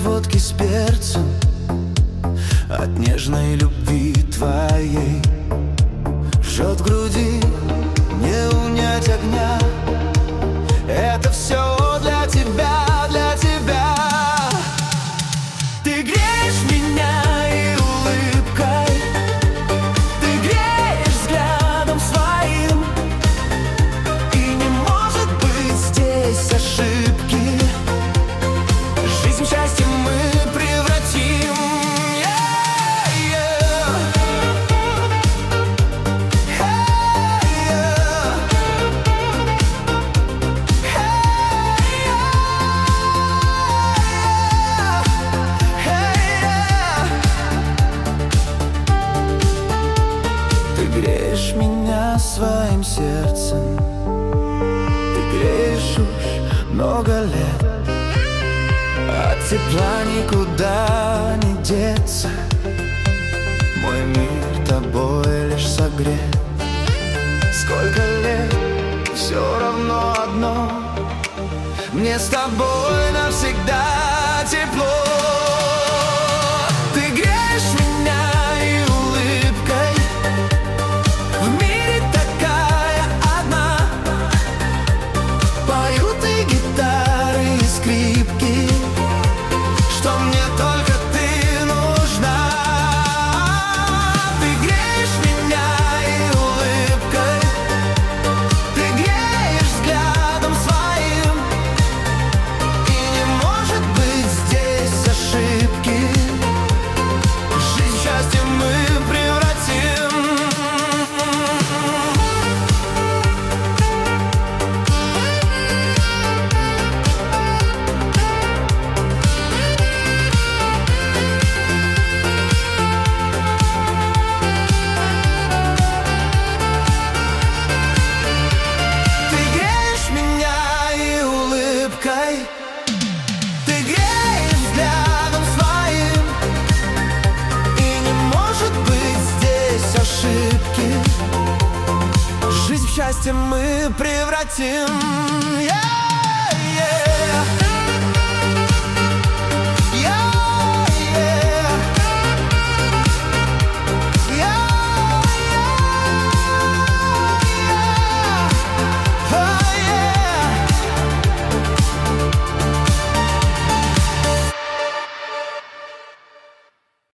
водки с перцем от нежной любви твоей. Жжет в груди, не унять огня. Это все для тебя, для тебя. Ты греешь меня и улыбкой, ты греешь взглядом своим, и не может быть здесь ошибки. Жизнь в счастье мы превратим. Ты греешь меня своим сердцем, ты греешь уж много лет. От тепла никуда не деться, мой мир тобой лишь согрет. Сколько лет, все равно одно, мне с тобой навсегда тепло. Ты греешь меня и улыбкой, в мире такая одна. Поют и гитары, и скрипки, что мне только ты нужна. Ты греешь меня и улыбкой, ты греешь взглядом своим, и не может быть здесь ошибки. Жизнь в счастье мы превратим. Ты греешь взглядом своим, и не может быть здесь ошибки. Жизнь в счастье мы превратим. Yeah, yeah.